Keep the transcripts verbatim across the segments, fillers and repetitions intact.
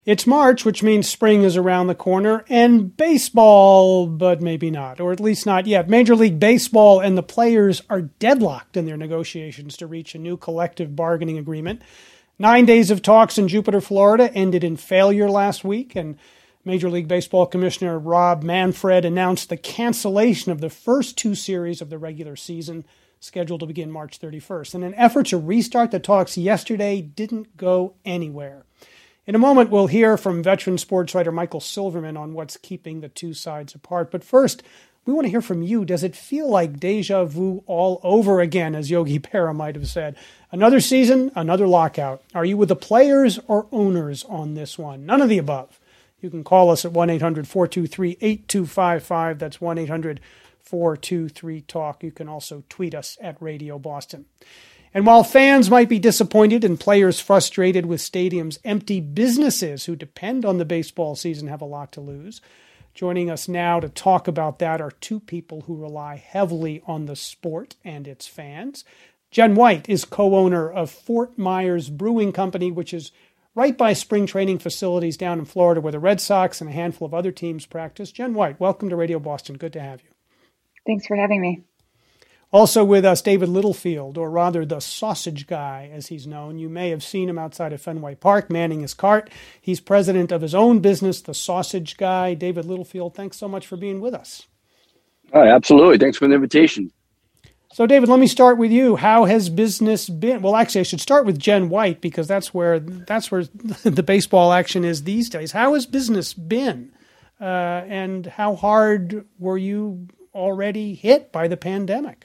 It's March, which means spring is around the corner, and baseball, but maybe not, or at least not yet. Major League Baseball and the players are deadlocked in their negotiations to reach a new collective bargaining agreement. Nine days of talks in Jupiter, Florida ended in failure last week, and Major League Baseball Commissioner Rob Manfred announced the cancellation of the first two series of the regular season, scheduled to begin March thirty-first. And an effort to restart the talks yesterday didn't go anywhere. In a moment, we'll hear from veteran sports writer Michael Silverman on what's keeping the two sides apart. But first, we want to hear from you. Does it feel like deja vu all over again, as Yogi Berra might have said? Another season, another lockout. Are you with the players or owners on this one? None of the above. You can call us at one eight hundred four two three eight two five five. That's one eight hundred four two three talk. You can also tweet us at Radio Boston. And while fans might be disappointed and players frustrated with stadiums empty, businesses who depend on the baseball season have a lot to lose. Joining us now to talk about that are two people who rely heavily on the sport and its fans. Jen White is co-owner of Fort Myers Brewing Company, which is right by spring training facilities down in Florida where the Red Sox and a handful of other teams practice. Jen White, welcome to Radio Boston. Good to have you. Thanks for having me. Also with us, David Littlefield, or rather the Sausage Guy, as he's known. You may have seen him outside of Fenway Park, manning his cart. He's president of his own business, The Sausage Guy. David Littlefield, thanks so much for being with us. Oh, absolutely. Thanks for the invitation. So, David, let me start with you. How has business been? Well, actually, I should start with Jen White because that's where that's where the baseball action is these days. How has business been, uh, and how hard were you already hit by the pandemic?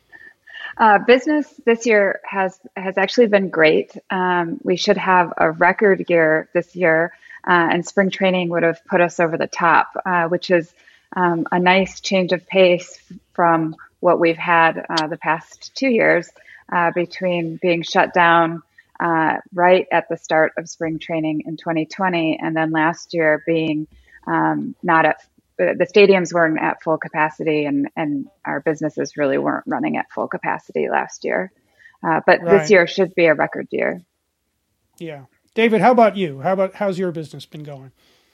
Uh, business this year has has actually been great. Um, we should have a record year this year, uh, and spring training would have put us over the top, uh, which is um, a nice change of pace from what we've had uh, the past two years uh, between being shut down uh, right at the start of spring training in twenty twenty, and then last year being um, not at the stadiums weren't at full capacity, and, and our businesses really weren't running at full capacity last year. Uh, but right. This year should be a record year. Yeah. David, how about you? How about, how's your business been going?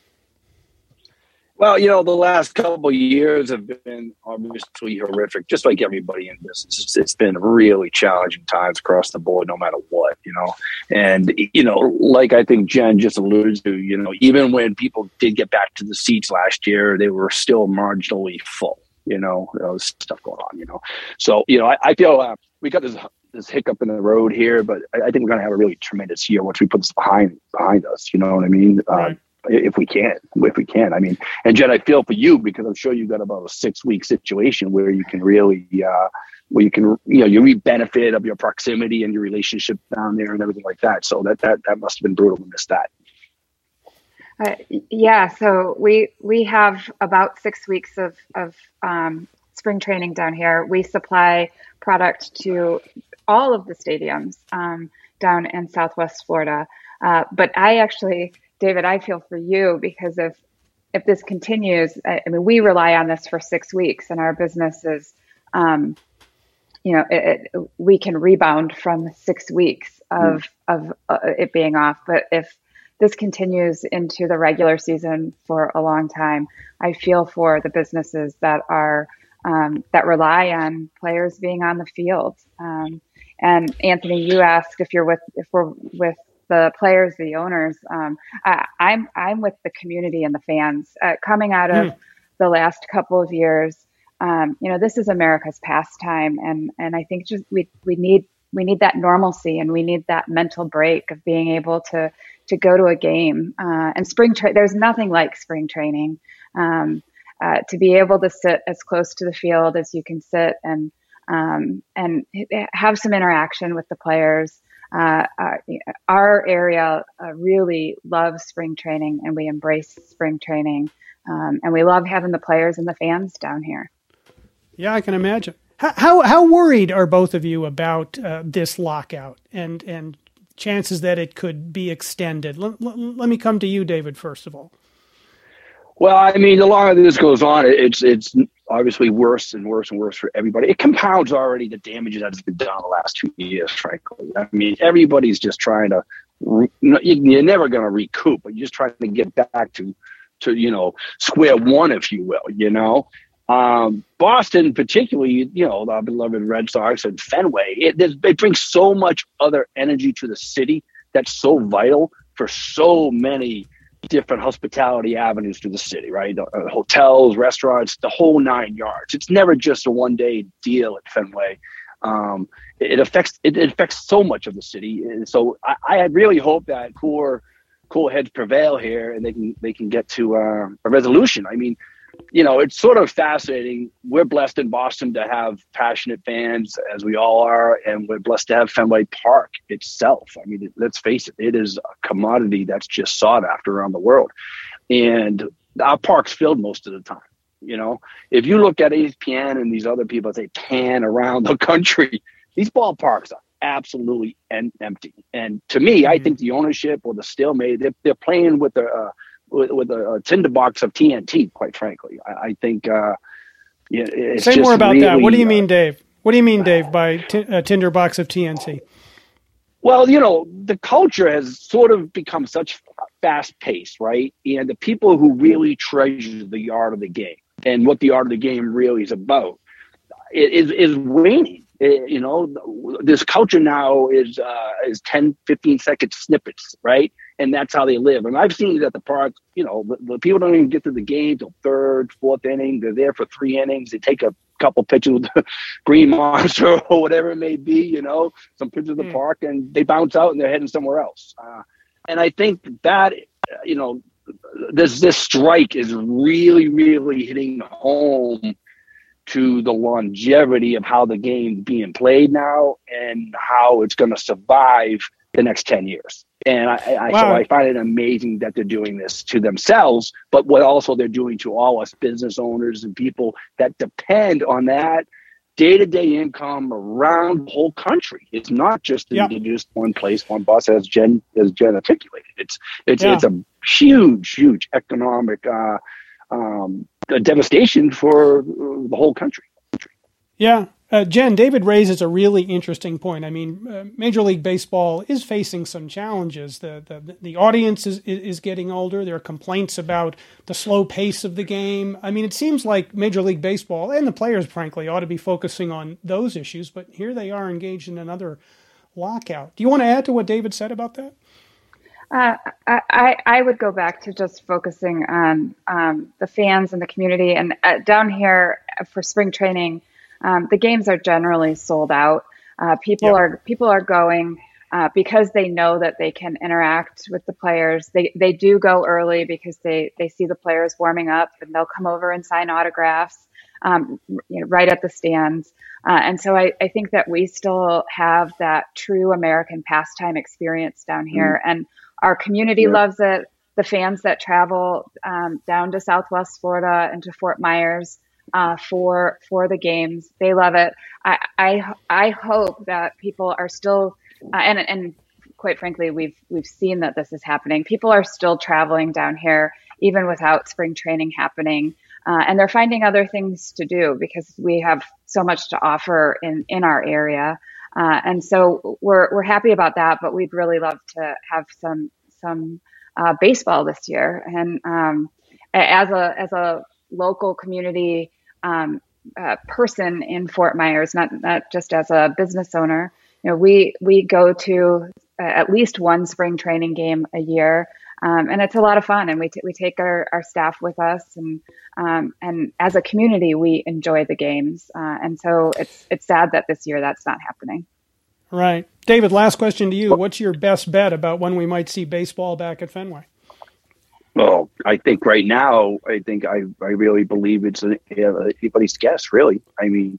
Well, you know, the last couple of years have been obviously horrific, just like everybody in business. It's, it's been really challenging times across the board, no matter what, you know. And, you know, like I think Jen just alluded to, you know, even when people did get back to the seats last year, they were still marginally full, you know, there was stuff going on, you know. So, you know, I, I feel uh, we got this this hiccup in the road here, but I, I think we're going to have a really tremendous year once we put this behind behind us, you know what I mean? Right. Uh, If we can, if we can, I mean, and Jen, I feel for you because I'm sure you've got about a six week situation where you can really, uh, where you can, you know, you reap benefit of your proximity and your relationship down there and everything like that. So that, that, that must have been brutal to miss that. Uh, yeah. So we, we have about six weeks of, of um, spring training down here. We supply product to all of the stadiums um, down in Southwest Florida. Uh, but I actually, David, I feel for you because if if this continues, I, I mean, we rely on this for six weeks, and our business is, um, you know, it, it, we can rebound from six weeks of mm. of uh, it being off. But if this continues into the regular season for a long time, I feel for the businesses that are um, that rely on players being on the field. Um, and Anthony, you asked if you're with if we're with the players, the owners. Um, I, I'm I'm with the community and the fans. Uh, coming out of mm. the last couple of years, um, you know, this is America's pastime, and and I think just we we need we need that normalcy, and we need that mental break of being able to to go to a game. Uh, and spring tra- there's nothing like spring training. Um, uh, to be able to sit as close to the field as you can sit, and um, and have some interaction with the players. Uh, uh, our area uh, really loves spring training, and we embrace spring training, um, and we love having the players and the fans down here. Yeah, I can imagine. How how, how worried are both of you about uh, this lockout and and chances that it could be extended? L- l- let me come to you, David, first of all. Well, I mean, the longer this goes on, it's it's obviously worse and worse and worse for everybody. It compounds already the damages that has been done the last two years, frankly. I mean, everybody's just trying to you're never going to recoup, but you're just trying to get back to, to, you know, square one, if you will, you know. Um, Boston, particularly, you know, our beloved Red Sox and Fenway, it, it brings so much other energy to the city that's so vital for so many different hospitality avenues to the city, right? Uh, hotels, restaurants, the whole nine yards. It's never just a one-day deal at Fenway. Um, it, it affects it, it affects so much of the city, and so I, I really hope that cooler, cool heads prevail here, and they can they can get to uh, a resolution. I mean, you know, it's sort of fascinating. We're blessed in Boston to have passionate fans, as we all are, and we're blessed to have Fenway Park itself. I mean, let's face it, it is a commodity that's just sought after around the world. And our park's filled most of the time. You know, if you look at E S P N and these other people that they pan around the country, these ballparks are absolutely en- empty. And to me, mm-hmm. I think the ownership or the stalemate, they're, they're playing with the uh, with, with a, a tinderbox of T N T, quite frankly. I, I think uh, yeah, it's Say just more about really, that. What do you mean, uh, Dave? What do you mean, Dave, by t- a tinderbox of T N T? Well, you know, the culture has sort of become such fast paced, right? And the people who really treasure the art of the game and what the art of the game really is about is, is waning. It, you know, this culture now is uh, is ten, fifteen second snippets, right? And that's how they live. And I've seen it at the park, you know, the, the people don't even get to the game till third, fourth inning. They're there for three innings. They take a couple pitches with the Green Monster or whatever it may be, you know, some pitches of the mm. park, and they bounce out and they're heading somewhere else. Uh, and I think that, you know, this this strike is really, really hitting home to the longevity of how the game's being played now and how it's going to survive the next ten years. And I, I, wow. so I find it amazing that they're doing this to themselves, but what also they're doing to all us business owners and people that depend on that day-to-day income around the whole country. It's not just in yep. just one place, one bus, as Jen as Jen articulated. It's it's yeah. it's a huge, huge economic uh, um, devastation for the whole country. Yeah. Uh, Jen, David raises a really interesting point. I mean, uh, Major League Baseball is facing some challenges. The the, the audience is, is getting older. There are complaints about the slow pace of the game. I mean, it seems like Major League Baseball and the players, frankly, ought to be focusing on those issues, but here they are engaged in another lockout. Do you want to add to what David said about that? Uh, I, I would go back to just focusing on um, the fans and the community. And uh, down here for spring training, Um, the games are generally sold out. Uh, people yep. are people are going uh, because they know that they can interact with the players. They they do go early because they, they see the players warming up, and they'll come over and sign autographs um, you know, right at the stands. Uh, and so I, I think that we still have that true American pastime experience down here, mm. and our community yep. loves it. The fans that travel um, down to Southwest Florida and to Fort Myers Uh, for for the games, they love it. I I, I hope that people are still, uh, and and quite frankly, we've we've seen that this is happening. People are still traveling down here even without spring training happening, uh, and they're finding other things to do because we have so much to offer in in our area, uh, and so we're we're happy about that. But we'd really love to have some some uh, baseball this year, and um, as a as a local community um, uh, person in Fort Myers, not not just as a business owner. You know, we we go to uh, at least one spring training game a year, um, and it's a lot of fun. And we t- we take our, our staff with us, and um, and as a community, we enjoy the games. Uh, and so it's it's sad that this year that's not happening. Right, David. Last question to you: what's your best bet about when we might see baseball back at Fenway? Well, I think right now, I think I, I really believe it's a, anybody's guess, really. I mean,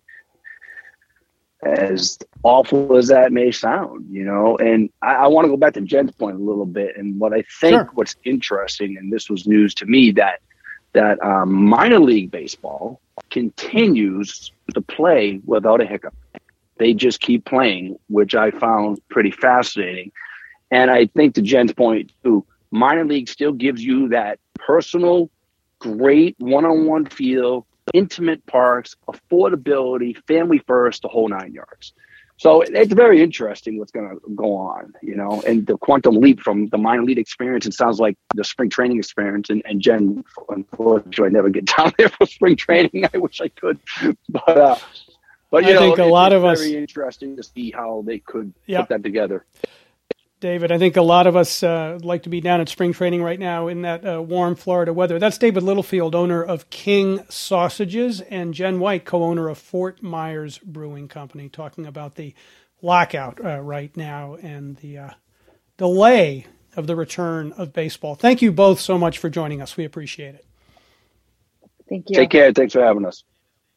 as awful as that may sound, you know, and I, I want to go back to Jen's point a little bit. And what I think sure. what's interesting, and this was news to me, that that um, minor league baseball continues to play without a hiccup. They just keep playing, which I found pretty fascinating. And I think to Jen's point, too, minor league still gives you that personal, great one-on-one feel, intimate parks, affordability, family first, the whole nine yards. So it's very interesting what's going to go on, you know, and the quantum leap from the minor league experience. It sounds like the spring training experience. And, and Jen, unfortunately, I never get down there for spring training. I wish I could, but uh, but you I know, think a it, lot it's of us very interesting to see how they could Yep. put that together. David, I think a lot of us uh, like to be down at spring training right now in that uh, warm Florida weather. That's David Littlefield, owner of King Sausages, and Jen White, co-owner of Fort Myers Brewing Company, talking about the lockout uh, right now and the uh, delay of the return of baseball. Thank you both so much for joining us. We appreciate it. Thank you. Take care. Thanks for having us.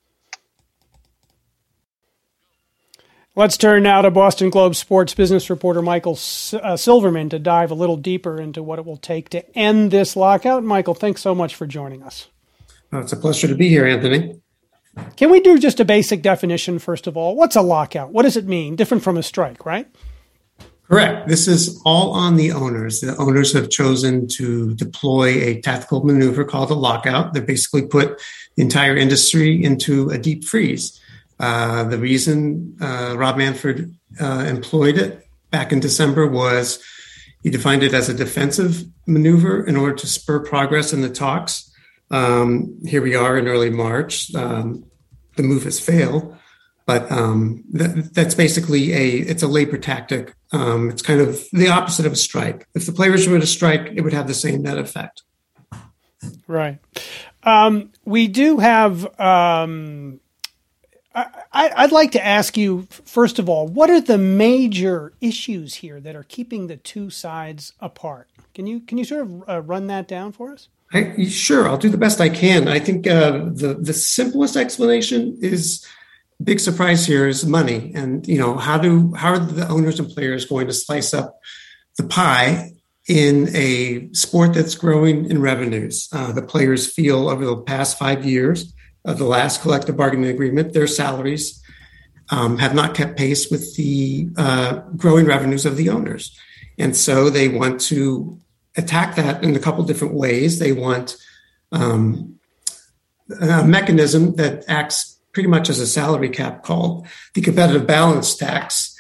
Let's turn now to Boston Globe sports business reporter Michael uh, Silverman to dive a little deeper into what it will take to end this lockout. Michael, thanks so much for joining us. Oh, it's a pleasure to be here, Anthony. Can we do just a basic definition, first of all? What's a lockout? What does it mean? Different from a strike, right? Correct. This is all on the owners. The owners have chosen to deploy a tactical maneuver called a lockout that basically put the entire industry into a deep freeze. Uh, the reason uh, Rob Manfred uh, employed it back in December was he defined it as a defensive maneuver in order to spur progress in the talks. Um, here we are in early March. Um, the move has failed, but um, that, that's basically a it's a labor tactic. Um, it's kind of the opposite of a strike. If the players were to strike, it would have the same net effect. Right. Um, we do have. Um, I, I'd like to ask you, first of all, what are the major issues here that are keeping the two sides apart? Can you can you sort of uh, run that down for us? I, sure, I'll do the best I can. I think uh, the the simplest explanation is big surprise here is money, and you know how do how are the owners and players going to slice up the pie in a sport that's growing in revenues? Uh, the players feel over the past five years of the last collective bargaining agreement, their salaries um, have not kept pace with the uh, growing revenues of the owners. And so they want to attack that in a couple different ways. They want um, a mechanism that acts pretty much as a salary cap called the competitive balance tax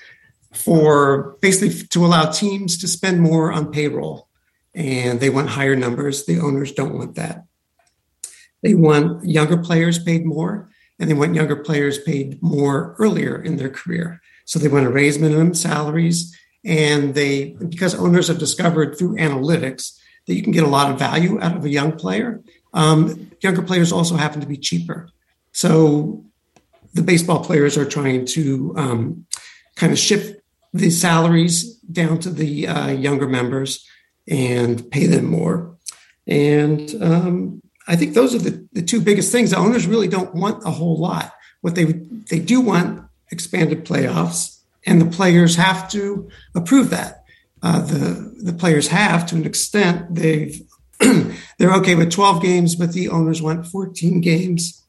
for basically to allow teams to spend more on payroll. And they want higher numbers. The owners don't want that. They want younger players paid more, and they want younger players paid more earlier in their career. So they want to raise minimum salaries, and they, because owners have discovered through analytics that you can get a lot of value out of a young player, um, younger players also happen to be cheaper. So the baseball players are trying to um, kind of shift the salaries down to the uh, younger members and pay them more. And um, I think those are the, the two biggest things. The owners really don't want a whole lot. What they they do want expanded playoffs, and the players have to approve that. Uh, the the players have to an extent. They've they're okay with twelve games, but the owners want fourteen games,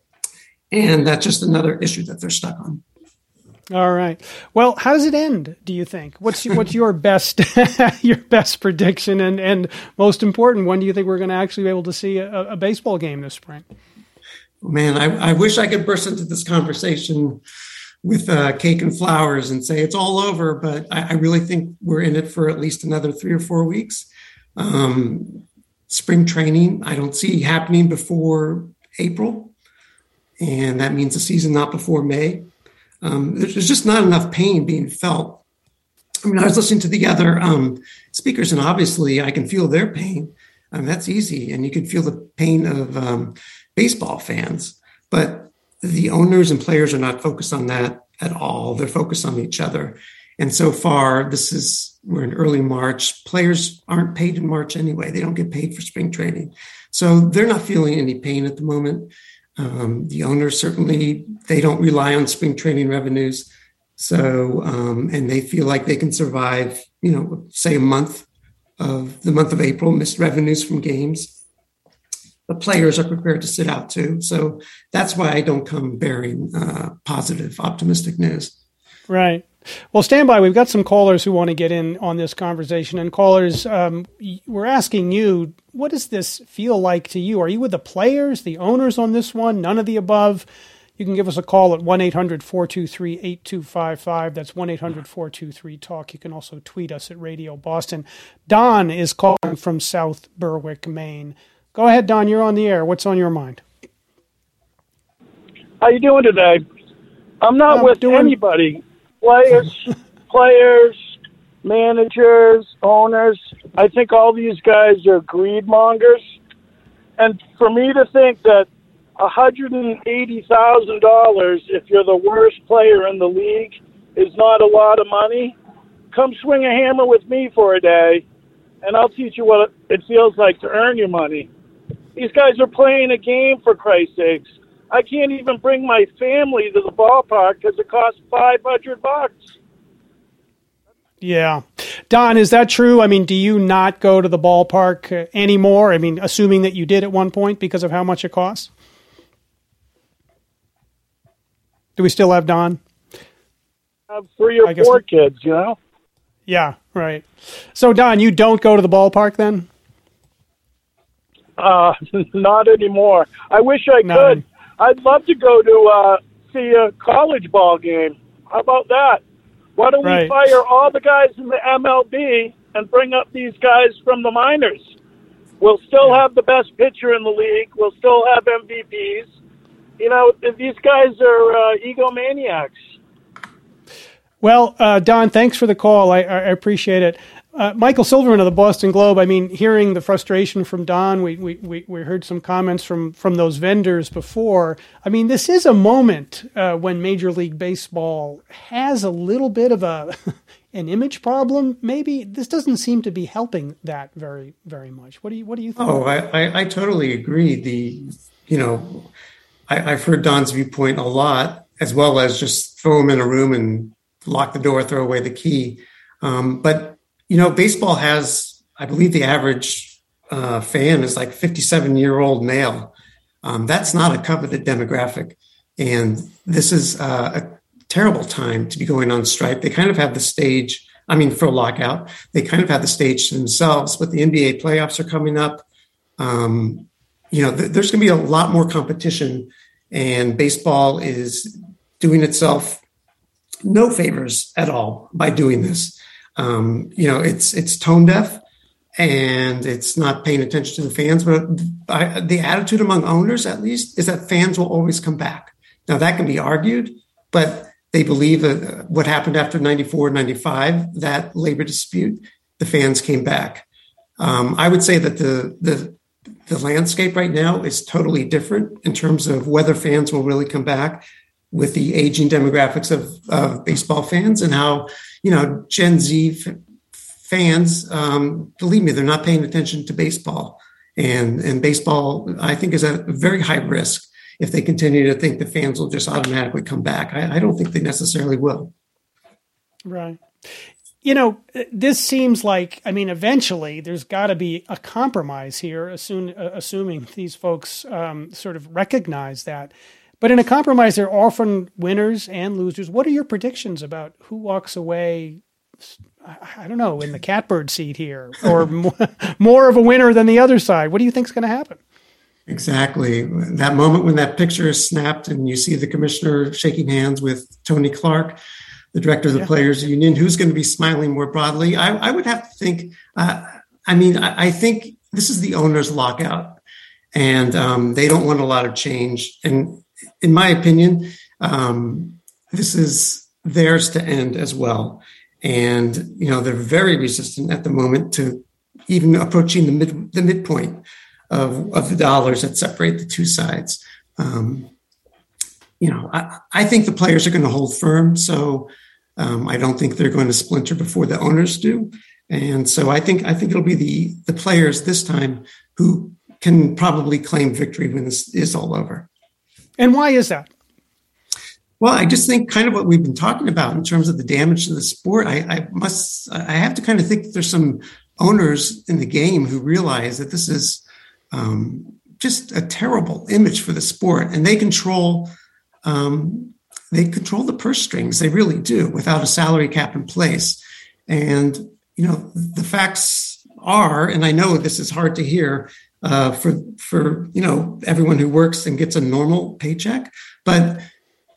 and that's just another issue that they're stuck on. All right. Well, how does it end, do you think? What's what's your best your best prediction, and, and most important, when do you think we're going to actually be able to see a, a baseball game this spring? Man, I, I wish I could burst into this conversation with uh, cake and flowers and say it's all over, but I, I really think we're in it for at least another three or four weeks. Um, spring training, I don't see happening before April, and that means the season not before May. Um, there's just not enough pain being felt. I mean, I was listening to the other um, speakers, and obviously I can feel their pain. I mean, that's easy. And you can feel the pain of um, baseball fans. But the owners and players are not focused on that at all. They're focused on each other. And so far, this is, we're in early March. Players aren't paid in March anyway. They don't get paid for spring training. So they're not feeling any pain at the moment. Um, the owners certainly, they don't rely on spring training revenues. So, um, and they feel like they can survive, you know, say a month of the month of April, missed revenues from games. The players are prepared to sit out too. So that's why I don't come bearing uh, positive, optimistic news. Right. Well, stand by. We've got some callers who want to get in on this conversation. And callers, um, we're asking you, what does this feel like to you? Are you with the players, the owners on this one? None of the above? you can give us a call at one eight hundred four two three eight two five five. That's one eight hundred four two three talk. You can also tweet us at Radio Boston. Don is calling from South Berwick, Maine. Go ahead, Don. You're on the air. What's on your mind? How you doing today? I'm not I'm with doing... anybody. Players, players, managers, owners. I think all these guys are greed mongers. And for me to think that one hundred eighty thousand dollars, if you're the worst player in the league, is not a lot of money, come swing a hammer with me for a day, and I'll teach you what it feels like to earn your money. These guys are playing a game, for Christ's sakes. I can't even bring my family to the ballpark because it costs five hundred bucks. Yeah. Don, is that true? I mean, do you not go to the ballpark uh, anymore? I mean, assuming that you did at one point because of how much it costs? Do we still have Don? I have three or four kids, you know? Yeah, right. So, Don, you don't go to the ballpark then? Uh, not anymore. I wish I no. could. I'd love to go to uh, see a college ball game. How about that? Why don't right. we fire all the guys in the M L B and bring up these guys from the minors? We'll still yeah. have the best pitcher in the league. We'll still have M V Ps. You know, these guys are uh, egomaniacs. Well, uh, Don, thanks for the call. I, I appreciate it. Uh, Michael Silverman of the Boston Globe. I mean, hearing the frustration from Don, we, we, we, we heard some comments from, from those vendors before. I mean, this is a moment uh, when Major League Baseball has a little bit of a an image problem. Maybe this doesn't seem to be helping that very, very much. What do you What do you think? Oh, I, I, I totally agree. The you know, I, I've heard Don's viewpoint a lot, as well as just throw him in a room and lock the door, throw away the key. Um, but You know, baseball has, I believe the average uh, fan is like fifty-seven-year-old male. Um, that's not a coveted demographic. And this is uh, a terrible time to be going on strike. They kind of have the stage, I mean, for a lockout, they kind of have the stage to themselves, but the N B A playoffs are coming up. Um, you know, th- there's going to be a lot more competition, and baseball is doing itself no favors at all by doing this. Um, you know, it's it's tone deaf, and it's not paying attention to the fans. But I, the attitude among owners, at least, is that fans will always come back. Now, that can be argued, but they believe that what happened after ninety-four, ninety-five, that labor dispute, the fans came back. Um, I would say that the the the landscape right now is totally different in terms of whether fans will really come back with the aging demographics of, of baseball fans, and how, you know, Gen Z f- fans, um, believe me, they're not paying attention to baseball. And, and baseball, I think, is at very high risk if they continue to think the fans will just automatically come back. I, I don't think they necessarily will. Right. You know, this seems like, I mean, eventually there's got to be a compromise here, assume, uh, assuming these folks um, sort of recognize that. But in a compromise, there are often winners and losers. What are your predictions about who walks away, I don't know, in the catbird seat here, or more, more of a winner than the other side? What do you think is going to happen? Exactly. That moment when that picture is snapped and you see the commissioner shaking hands with Tony Clark, the director of the yeah. Players Union, who's going to be smiling more broadly? I, I would have to think, uh, I mean, I, I think this is the owner's lockout, and um, they don't want a lot of change. And in my opinion, um, this is theirs to end as well. And, you know, they're very resistant at the moment to even approaching the mid, the midpoint of, of the dollars that separate the two sides. Um, you know, I, I think the players are going to hold firm. So um, I don't think they're going to splinter before the owners do. And so I think I think it'll be the the players this time who can probably claim victory when this is all over. And why is that? Well, I just think kind of what we've been talking about in terms of the damage to the sport. I, I must, I have to kind of think that there's some owners in the game who realize that this is um, just a terrible image for the sport, and they control, um, they control the purse strings. They really do, without a salary cap in place. And you know, the facts are, and I know this is hard to hear uh, for for you know everyone who works and gets a normal paycheck, but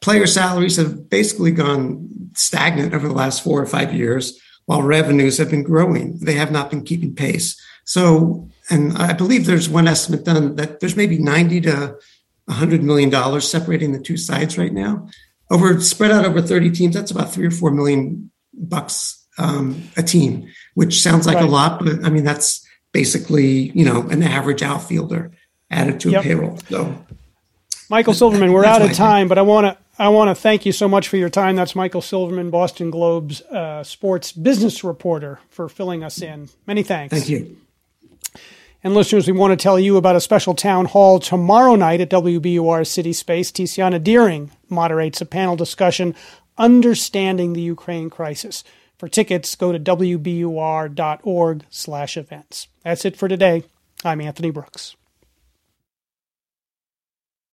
player salaries have basically gone stagnant over the last four or five years, while revenues have been growing. They have not been keeping pace. So, and I believe there's one estimate done that there's maybe ninety to one hundred million dollars separating the two sides right now. Over spread out over thirty teams, that's about three or four million bucks um, a team, which sounds like right. a lot, but I mean, that's basically, you know, an average outfielder added to yep. a payroll. So, Michael Silverman, we're out of time, but I want to I want to thank you so much for your time. That's Michael Silverman, Boston Globe's uh, sports business reporter, for filling us in. Many thanks. Thank you. And listeners, we want to tell you about a special town hall tomorrow night at W B U R City Space. Tiziana Deering moderates a panel discussion, Understanding the Ukraine Crisis. For tickets, go to W B U R dot org slash events. That's it for today. I'm Anthony Brooks.